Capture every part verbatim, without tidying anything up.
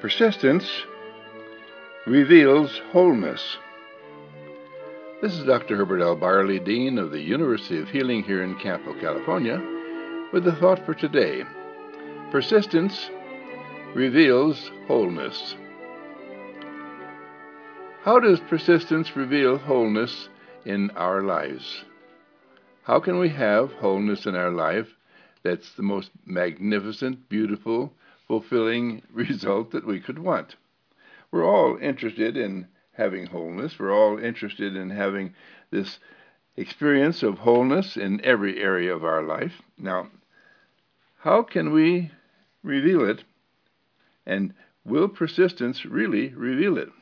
Persistence reveals wholeness. This is Doctor Herbert L. Barley, Dean of the University of Healing here in Campo, California, with a thought for today. Persistence reveals wholeness. How does persistence reveal wholeness in our lives? How can we have wholeness in our life that's the most magnificent, beautiful, fulfilling result that we could want? We're all interested in having wholeness. We're all interested in having this experience of wholeness in every area of our life. Now, how can we reveal it, and will persistence really reveal it?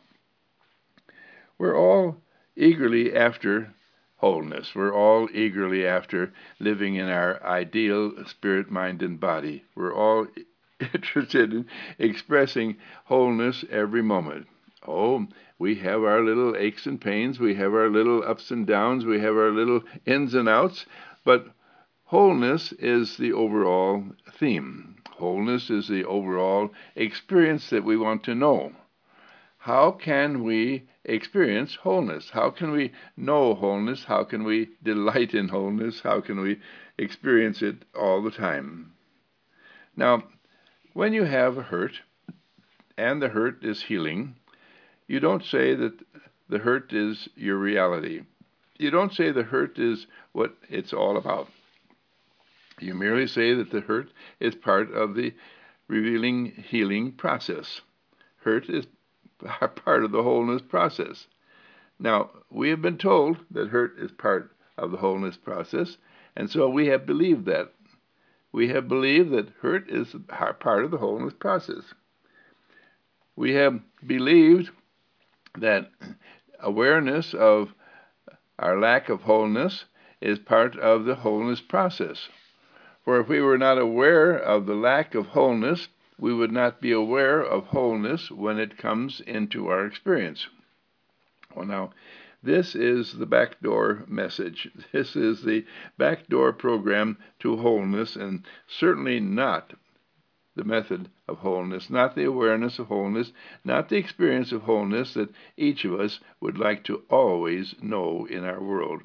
We're all eagerly after wholeness. We're all eagerly after living in our ideal spirit, mind, and body. We're all interested in expressing wholeness every moment. Oh, we have our little aches and pains, we have our little ups and downs, we have our little ins and outs, but wholeness is the overall theme. Wholeness is the overall experience that we want to know. How can we experience wholeness? How can we know wholeness? How can we delight in wholeness? How can we experience it all the time? Now, when you have a hurt, and the hurt is healing, you don't say that the hurt is your reality. You don't say the hurt is what it's all about. You merely say that the hurt is part of the revealing, healing process. Hurt is part of the wholeness process. Now, we have been told that hurt is part of the wholeness process, and so we have believed that. We have believed that hurt is part of the wholeness process. We have believed that awareness of our lack of wholeness is part of the wholeness process. For if we were not aware of the lack of wholeness, we would not be aware of wholeness when it comes into our experience. Well, now, this is the backdoor message. This is the backdoor program to wholeness, and certainly not the method of wholeness, not the awareness of wholeness, not the experience of wholeness that each of us would like to always know in our world.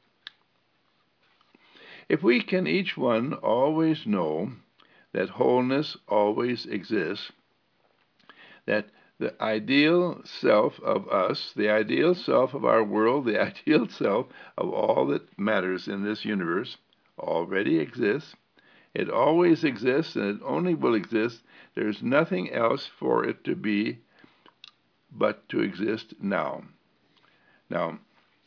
If we can each one always know that wholeness always exists, that the ideal self of us, the ideal self of our world, the ideal self of all that matters in this universe already exists. It always exists, and it only will exist. There's nothing else for it to be but to exist now. Now,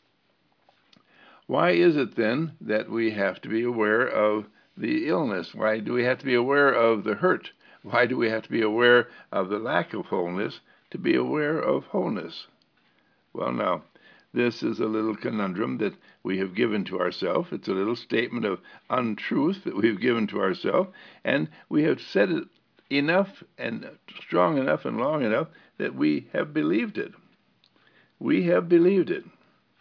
why is it then that we have to be aware of the illness? Why do we have to be aware of the hurt? Why do we have to be aware of the lack of wholeness to be aware of wholeness? Well, now, this is a little conundrum that we have given to ourselves. It's a little statement of untruth that we've given to ourselves, and we have said it enough and strong enough and long enough that we have believed it. We have believed it.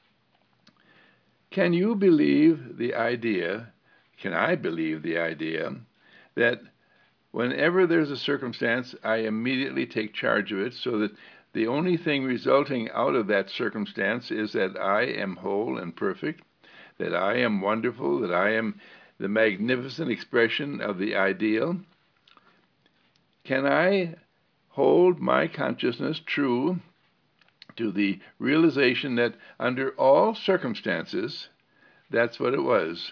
Can you believe the idea, can I believe the idea, that whenever there's a circumstance, I immediately take charge of it so that the only thing resulting out of that circumstance is that I am whole and perfect, that I am wonderful, that I am the magnificent expression of the ideal? Can I hold my consciousness true to the realization that under all circumstances, that's what it was?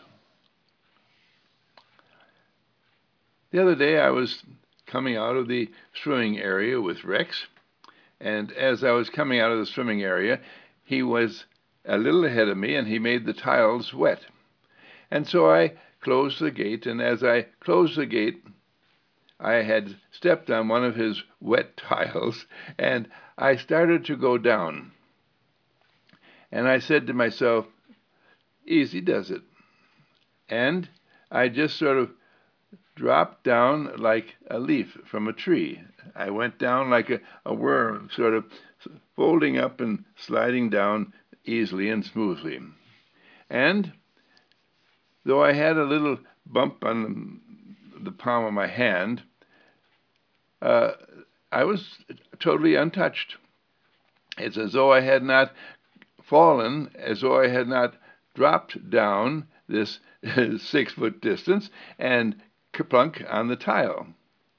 The other day I was coming out of the swimming area with Rex, and as I was coming out of the swimming area, he was a little ahead of me, and he made the tiles wet. And so I closed the gate, and as I closed the gate, I had stepped on one of his wet tiles, and I started to go down. And I said to myself, easy does it. And I just sort of dropped down like a leaf from a tree. I went down like a, a worm, sort of folding up and sliding down easily and smoothly. And though I had a little bump on the palm of my hand, uh, I was totally untouched. It's as though I had not fallen, as though I had not dropped down this six foot distance and kerplunk on the tile.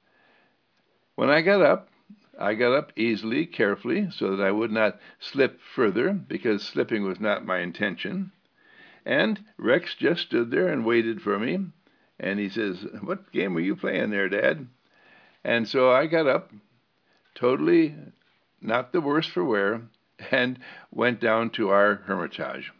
When I got up, I got up easily, carefully, so that I would not slip further, because slipping was not my intention. And Rex just stood there and waited for me. And he says, "What game were you playing there, Dad?" And so I got up, totally not the worse for wear, and went down to our hermitage.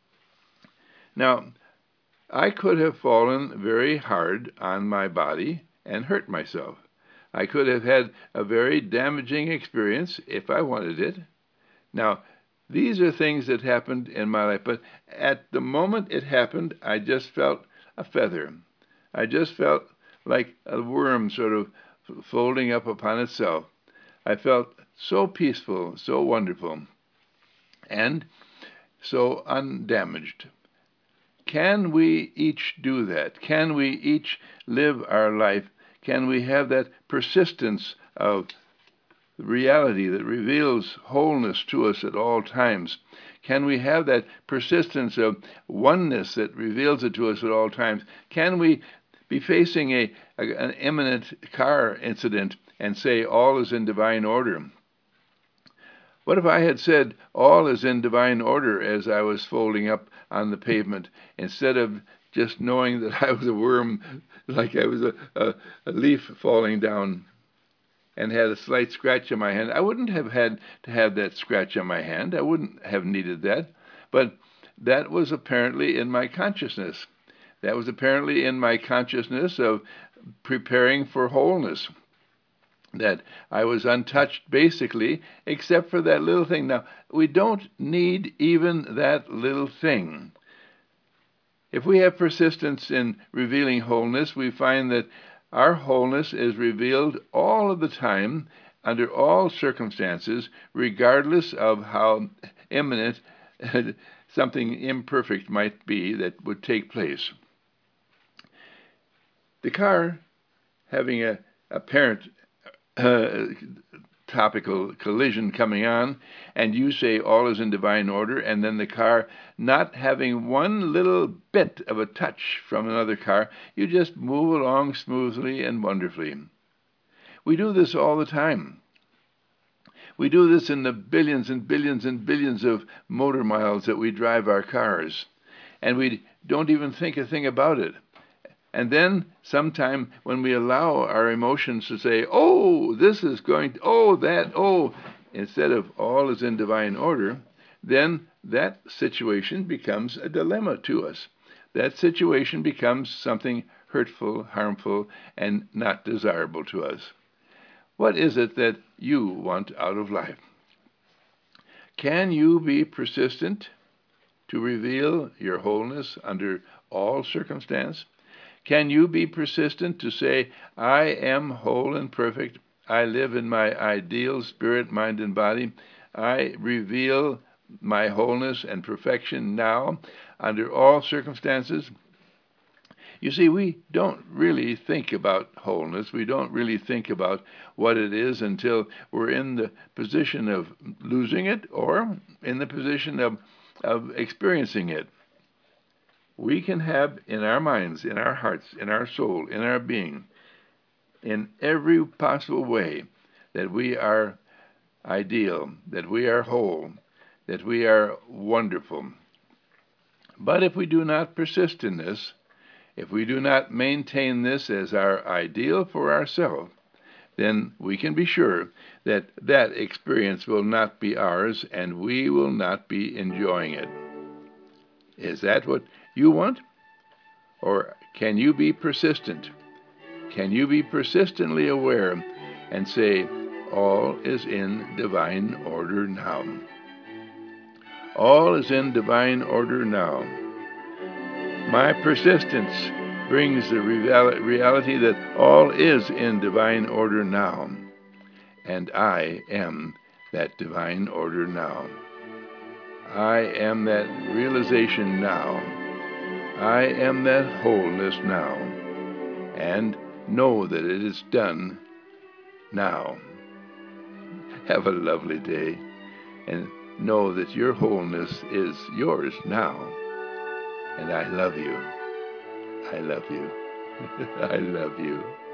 Now, I could have fallen very hard on my body and hurt myself. I could have had a very damaging experience if I wanted it. Now, these are things that happened in my life, but at the moment it happened, I just felt a feather. I just felt like a worm sort of folding up upon itself. I felt so peaceful, so wonderful, and so undamaged. Can we each do that? Can we each live our life? Can we have that persistence of reality that reveals wholeness to us at all times? Can we have that persistence of oneness that reveals it to us at all times? Can we be facing a, a an imminent car incident and say all is in divine order? What if I had said all is in divine order as I was folding up on the pavement, instead of just knowing that I was a worm, like I was a, a, a leaf falling down, and had a slight scratch on my hand? I wouldn't have had to have that scratch on my hand. I wouldn't have needed that. But that was apparently in my consciousness. That was apparently in my consciousness of preparing for wholeness. That I was untouched, basically, except for that little thing. Now, we don't need even that little thing. If we have persistence in revealing wholeness, we find that our wholeness is revealed all of the time, under all circumstances, regardless of how imminent something imperfect might be that would take place. The car, having a apparent uh, topical collision coming on, and you say all is in divine order, and then the car not having one little bit of a touch from another car, you just move along smoothly and wonderfully. We do this all the time. We do this in the billions and billions and billions of motor miles that we drive our cars, and we don't even think a thing about it. And then sometime when we allow our emotions to say, oh, this is going to, oh, that, oh, instead of all is in divine order, then that situation becomes a dilemma to us. That situation becomes something hurtful, harmful, and not desirable to us. What is it that you want out of life? Can you be persistent to reveal your wholeness under all circumstance? Can you be persistent to say, I am whole and perfect. I live in my ideal spirit, mind, and body. I reveal my wholeness and perfection now under all circumstances? You see, we don't really think about wholeness. We don't really think about what it is until we're in the position of losing it or in the position of, of experiencing it. We can have in our minds, in our hearts, in our soul, in our being, in every possible way, that we are ideal, that we are whole, that we are wonderful. But if we do not persist in this, if we do not maintain this as our ideal for ourselves, then we can be sure that that experience will not be ours and we will not be enjoying it. Is that what you want? Or can you be persistent? Can you be persistently aware and say, all is in divine order now? All is in divine order now. My persistence brings the reality that all is in divine order now, and I am that divine order now. I am that realization now. I am that wholeness now, and know that it is done now. Have a lovely day, and know that your wholeness is yours now. And I love you. I love you. I love you.